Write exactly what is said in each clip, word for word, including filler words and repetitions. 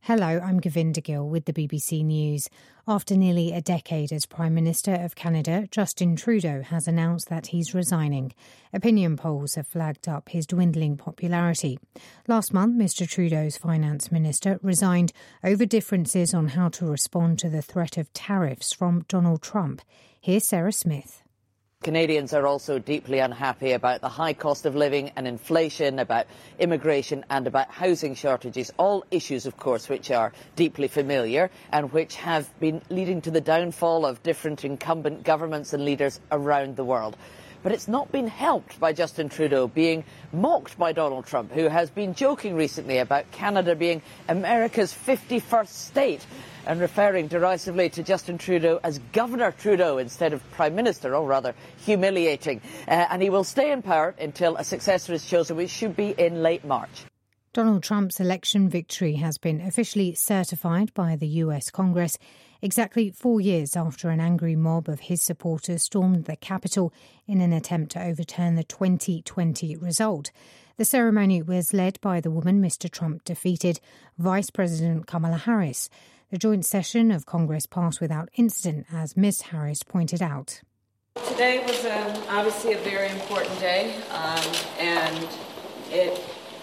Hello, I'm Govinda Gill with the B B C News. After nearly a decade as Prime Minister of Canada, Justin Trudeau has announced that he's resigning. Opinion polls have flagged up his dwindling popularity. Last month, Mr Trudeau's Finance Minister resigned over differences on how to respond to the threat of tariffs from Donald Trump. Here's Sarah Smith. Canadians are also deeply unhappy about the high cost of living and inflation, about immigration and about housing shortages, all issues, of course, which are deeply familiar and which have been leading to the downfall of different incumbent governments and leaders around the world. But it's not been helped by Justin Trudeau being mocked by Donald Trump, who has been joking recently about Canada being America's fifty-first state and referring derisively to Justin Trudeau as Governor Trudeau instead of Prime Minister, or rather humiliating. Uh, and he will stay in power until a successor is chosen, which should be in late March. Donald Trump's election victory has been officially certified by the U S Congress exactly four years after an angry mob of his supporters stormed the Capitol in an attempt to overturn the twenty twenty result. The ceremony was led by the woman Mr Trump defeated, Vice President Kamala Harris. The joint session of Congress passed without incident, as Miz Harris pointed out. Today was a, obviously a very important day, um, and it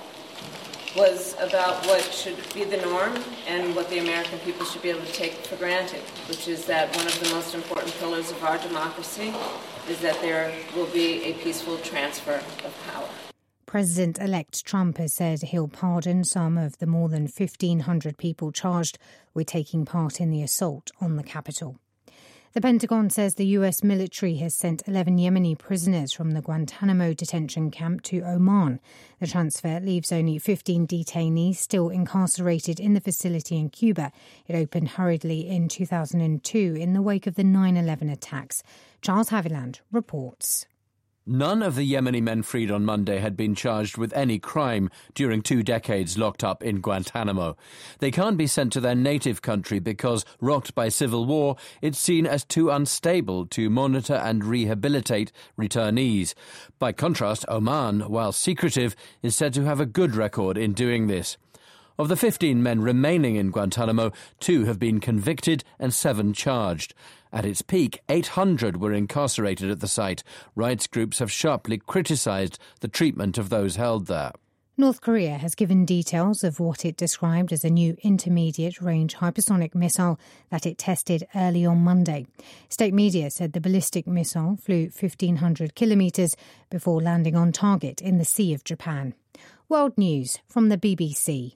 was about what should be the norm and what the American people should be able to take for granted, which is that one of the most important pillars of our democracy is that there will be a peaceful transfer of power. President-elect Trump has said he'll pardon some of the more than fifteen hundred people charged with taking part in the assault on the Capitol. The Pentagon says the U S military has sent eleven Yemeni prisoners from the Guantanamo detention camp to Oman. The transfer leaves only fifteen detainees still incarcerated in the facility in Cuba. It opened hurriedly in two thousand two in the wake of the nine eleven attacks. Charles Haviland reports. None of the Yemeni men freed on Monday had been charged with any crime during two decades locked up in Guantanamo. They can't be sent to their native country because, rocked by civil war, it's seen as too unstable to monitor and rehabilitate returnees. By contrast, Oman, while secretive, is said to have a good record in doing this. Of the fifteen men remaining in Guantanamo, two have been convicted and seven charged. At its peak, eight hundred were incarcerated at the site. Rights groups have sharply criticised the treatment of those held there. North Korea has given details of what it described as a new intermediate-range hypersonic missile that it tested early on Monday. State media said the ballistic missile flew fifteen hundred kilometres before landing on target in the Sea of Japan. World News from the B B C.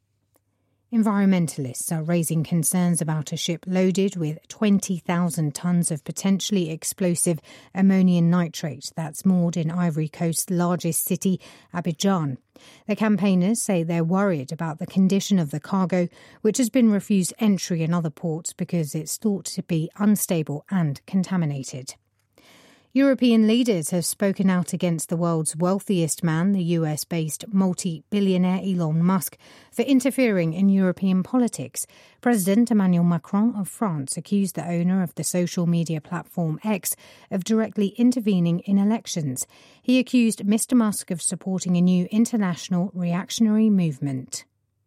Environmentalists are raising concerns about a ship loaded with twenty thousand tonnes of potentially explosive ammonium nitrate that's moored in Ivory Coast's largest city, Abidjan. The campaigners say they're worried about the condition of the cargo, which has been refused entry in other ports because it's thought to be unstable and contaminated. European leaders have spoken out against the world's wealthiest man, the U S-based multi-billionaire Elon Musk, for interfering in European politics. President Emmanuel Macron of France accused the owner of the social media platform X of directly intervening in elections. He accused Mister Musk of supporting a new international reactionary movement.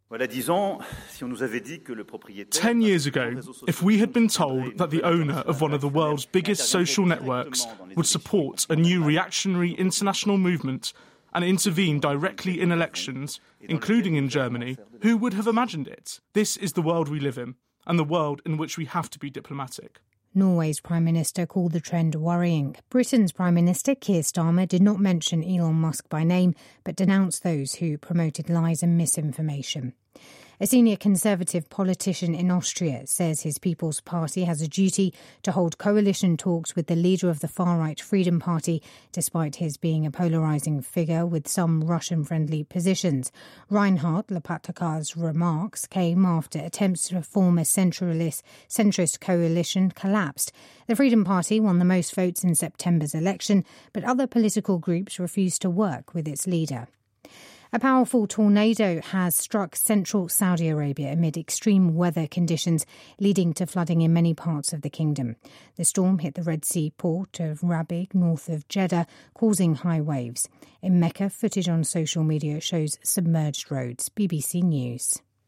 Ten years ago, if we had been told that the owner of one of the world's biggest social networks would support a new reactionary international movement and intervene directly in elections, including in Germany, who would have imagined it? This is the world we live in, and the world in which we have to be diplomatic. Norway's Prime Minister called the trend worrying. Britain's Prime Minister Keir Starmer did not mention Elon Musk by name, but denounced those who promoted lies and misinformation. A senior Conservative politician in Austria says his People's Party has a duty to hold coalition talks with the leader of the far-right Freedom Party, despite his being a polarising figure with some Russian-friendly positions. Reinhard Lepatka's remarks came after attempts to form a centralist, centrist coalition collapsed. The Freedom Party won the most votes in September's election, but other political groups refused to work with its leader. A powerful tornado has struck central Saudi Arabia amid extreme weather conditions, leading to flooding in many parts of the kingdom. The storm hit the Red Sea port of Rabigh, north of Jeddah, causing high waves. In Mecca, footage on social media shows submerged roads. B B C News.